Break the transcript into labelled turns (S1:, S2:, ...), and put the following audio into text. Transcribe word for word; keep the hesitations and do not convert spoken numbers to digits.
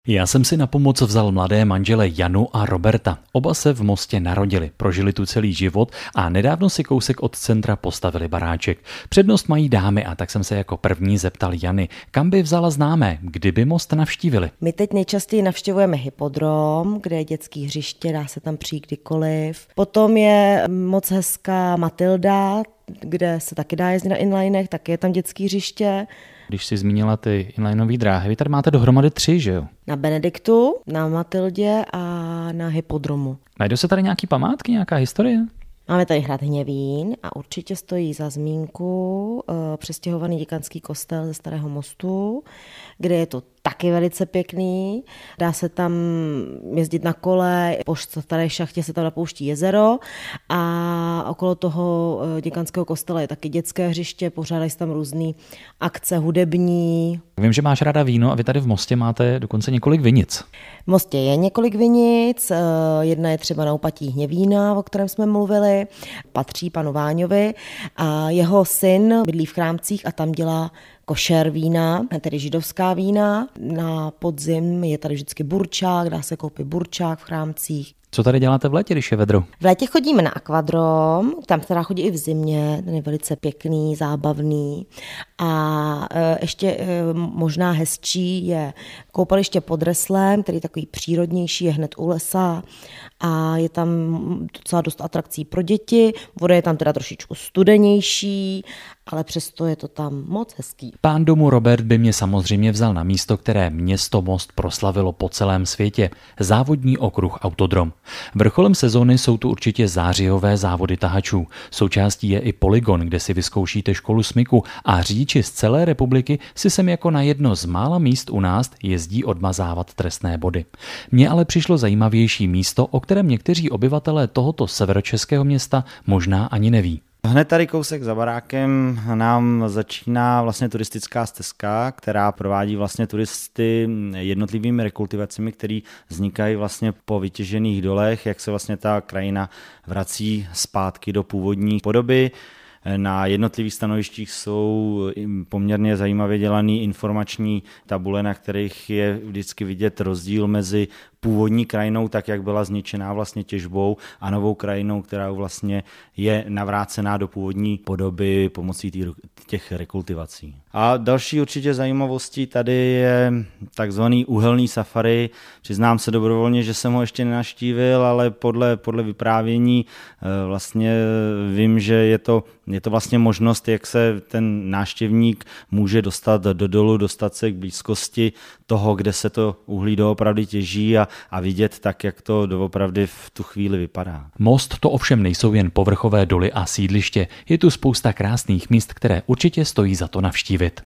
S1: Já jsem si na pomoc vzal mladé manžele Janu a Roberta. Oba se v Mostě narodili, prožili tu celý život a nedávno si kousek od centra postavili baráček. Přednost mají dámy a tak jsem se jako první zeptal Jany, kam by vzala známé, kdyby Most navštívili.
S2: My teď nejčastěji navštěvujeme hypodrom, kde je dětský hřiště, dá se tam přijít kdykoliv. Potom je moc hezká Matilda, kde se taky dá jezdit na inlinech, taky je tam dětský hřiště.
S1: Když jsi zmínila ty inlineové dráhy, vy tady máte dohromady tři, že jo?
S2: Na Benediktu, na Matildě a na hypodromu.
S1: Najdou se tady nějaký památky, nějaká historie?
S2: Máme tady hrad Hněvín a určitě stojí za zmínku uh, přestěhovaný děkanský kostel ze Starého Mostu, kde je to taky velice pěkný. Dá se tam jezdit na kole, po staré šachtě se tam napouští jezero a okolo toho děkanského kostela je taky dětské hřiště, pořádají se tam různé akce hudební.
S1: Vím, že máš ráda víno a vy tady v Mostě máte dokonce několik vinic.
S2: V Mostě je několik vinic, jedna je třeba na Úpatí Hněvína, o kterém jsme mluvili, patří panu Váňovi a jeho syn bydlí v Chrámcích a tam dělá košer vína, tedy židovská vína. Na podzim je tady vždycky burčák, dá se koupit burčák v Chrámcích.
S1: Co tady děláte v létě, když je vedro?
S2: V létě chodíme na akvadrom, tam teda chodí i v zimě, ten je velice pěkný, zábavný. A ještě možná hezčí je koupaliště pod Reslem, který je takový přírodnější, je hned u lesa a je tam docela dost atrakcí pro děti. Voda je tam teda trošičku studenější, ale přesto je to tam moc hezký.
S1: Pán domu Robert by mě samozřejmě vzal na místo, které město Most proslavilo po celém světě. Závodní okruh Autodrom. Vrcholem sezóny jsou tu určitě zářijové závody tahačů. Součástí je i polygon, kde si vyzkoušíte školu smyku a řidiči z celé republiky si sem jako na jedno z mála míst u nás jezdí odmazávat trestné body. Mně ale přišlo zajímavější místo, o kterém někteří obyvatelé tohoto severočeského města možná ani neví.
S3: Hned tady kousek za barákem nám začíná vlastně turistická stezka, která provádí vlastně turisty jednotlivými rekultivacemi, které vznikají vlastně po vytěžených dolech, jak se vlastně ta krajina vrací zpátky do původní podoby. Na jednotlivých stanovištích jsou poměrně zajímavě dělané informační tabule, na kterých je vždycky vidět rozdíl mezi původní krajinou, tak jak byla zničená vlastně těžbou, a novou krajinou, která vlastně je navrácená do původní podoby pomocí těch rekultivací. A další určitě zajímavostí tady je takzvaný uhelný safari. Přiznám se dobrovolně, že jsem ho ještě nenavštívil, ale podle, podle vyprávění vlastně vím, že je to, je to vlastně možnost, jak se ten návštěvník může dostat do dolu, dostat se k blízkosti toho, kde se to uhlí doopravdy těží a, a vidět tak, jak to doopravdy v tu chvíli vypadá.
S1: Most to ovšem nejsou jen povrchové doly a sídliště. Je tu spousta krásných míst, které určitě stojí za to navštívit.